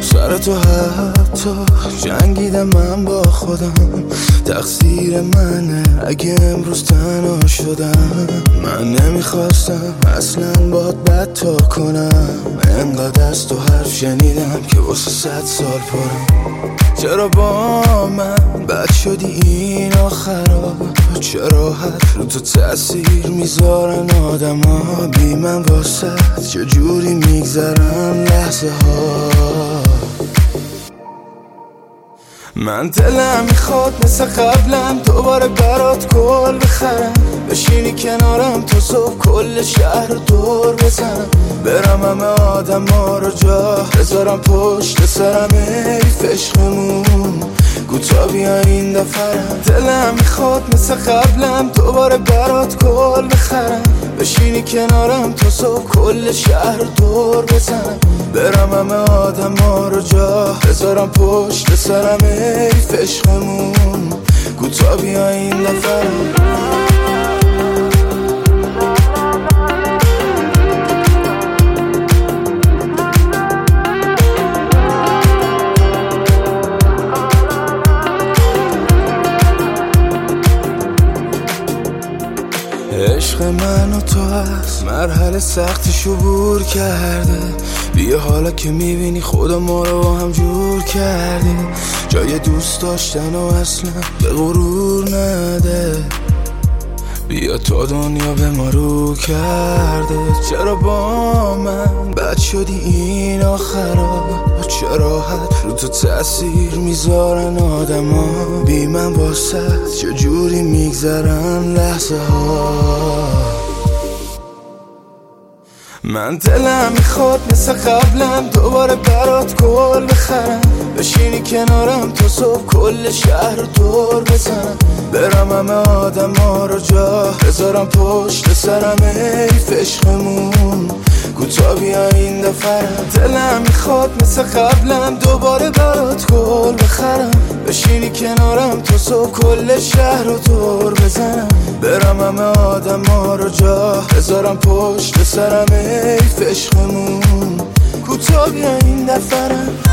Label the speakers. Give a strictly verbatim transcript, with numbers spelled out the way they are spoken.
Speaker 1: سر تو حتی جنگیدم من با خودم، تقصیر منه اگه امروز تنها شدم. من نمیخواستم اصلا باد بد تا کنم، انقدر از تو حرف شنیدم که واسه صد سال پرم. چرا با من بد شدی این آخرا؟ چرا حرف رو تو تأثیر میذارن آدم ها بی من واسه چجوری میگذرن لحظه ها؟ من دلم میخواد مثل قبلم دوباره برات گل بخرم، بشینی کنارم تا صبح کل شهر رو دور بزنم، برم همه آدم ها رو جا بذارم پشت سرم. حیف عشقمون کوتا بیا این دفرم. دلم میخواد مثل قبلم دوباره برات گل بخرم، بشینی کنارم تا صبح کل شهر رو دور بزنم، برم همه آدم ها رو جا بذارم پشت سرم. حیف عشقمون کوتا بیا این دفرم. عشق من و تو از مرحله سختش عبور کرده، بیا حالا که میبینی خدا ما رو با هم جور کرده، جای دوست داشتن و اصلا به غرور نده، بیا تا دنیا به ما رو کرده. چرا با من بد شدی این آخرا؟ چرا حد رو تو تأثیر میذارن آدم ها بی من واسه چجوری میگذرن لحظه ها؟ من دلم میخواد مثل قبلم دوباره برات گل بخرم، بشینی کنارم تا صبح کل شهر رو دور بزنم، برم همه آدم ها رو جا بذارم پشت سرم. حیف عشقمون کوتا بیا این دفرم. دلم میخواد مثل قبلم دوباره برات گل بخرم، بشینی کنارم تا صبح کل شهر رو دور بزنم، برم همه آدم ها رو جا بذارم پشت سرم. حیف عشقمون کوتا بیا این دفرم.